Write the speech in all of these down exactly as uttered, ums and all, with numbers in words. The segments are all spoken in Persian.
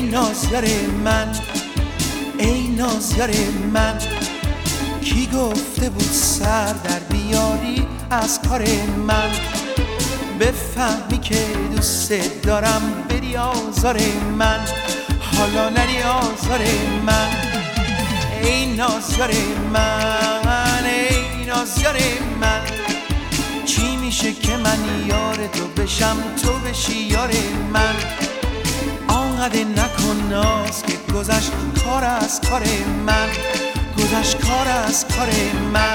نازیار من، ای نازیار من، کی گفته بود سر در بیاری از کار من؟ بفهمی که دوست دارم بری آزار من، حالا نری آزار من. ای نازیار من، ای نازیار من، چی میشه که من یار تو بشم تو بشی یار من؟ آنقدر نکن ناز که گذشت کار از کار من، گذشت کار از کار من.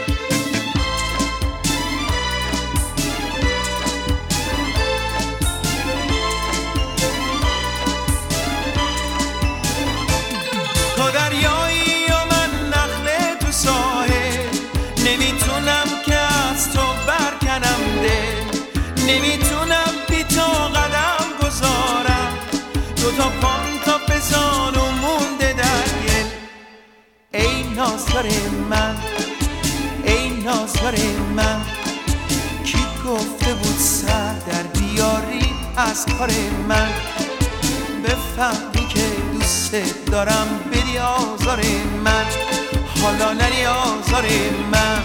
تو دریایی و من نخله تو ساحل، نمیتونم که از تو برکنم دل، نمیتونم بی تو قدم گذارم، دو تا پام تا بزان و مونده در گل. ای نازیار من، ای نازیار من، کی گفته بود سر در بیاری از کار من؟ بفهمی که دوست دارم بری آزار من، حالا نری آزار من.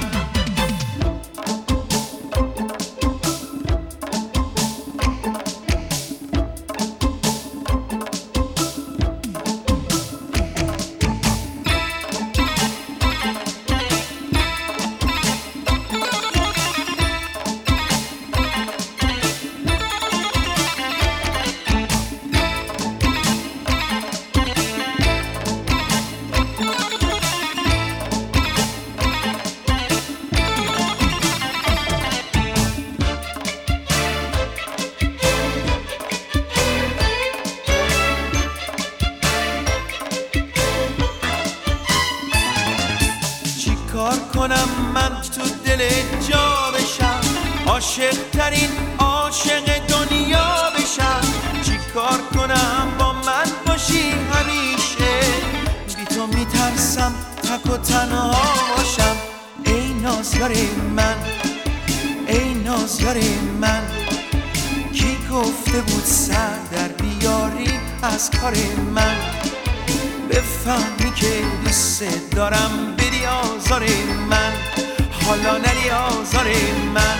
کار کنم من تو دل جا بشم، عاشق ترین عاشق دنیا بشم؟ چی کار کنم با من باشی همیشه، بی تو میترسم تک و تنها باشم. ای نازیار من، ای نازیار من، کی گفته بود سر در بیاری از کار من؟ بفهمی که دوست دارم بری آزار من، حالا نری آزار من.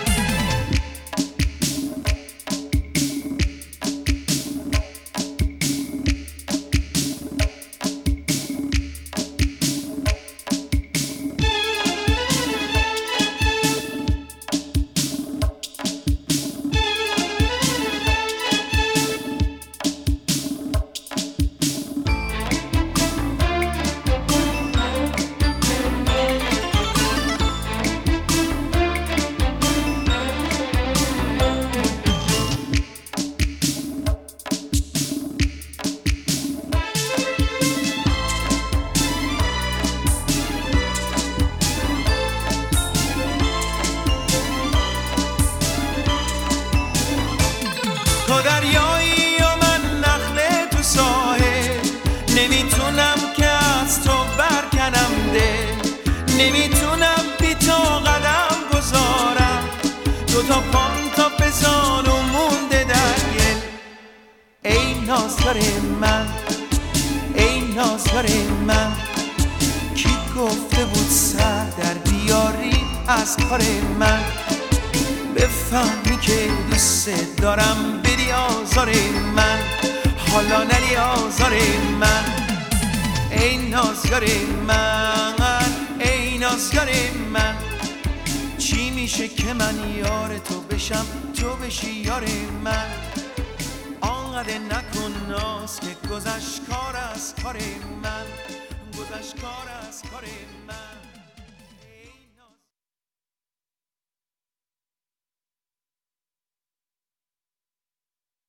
تو دریایی و من نخله تو ساحل، نمیتونم که از تو برکنم دل، نمیتونم بی تو قدم گذارم، دو تا پام تا بزان و مونده در گل. ای نازیار من، ای نازیار من، کی گفته بود سر در بیاری از کار من؟ بفهمی که دوست دارم بری آزار من، حالا نری آزار من. ای نازیار من، ای نازیار من، چی میشه که من یار تو بشم تو بشی یار من؟ آنقدر نکن ناز که گذشت کار از کار من، گذشت کار از کار من.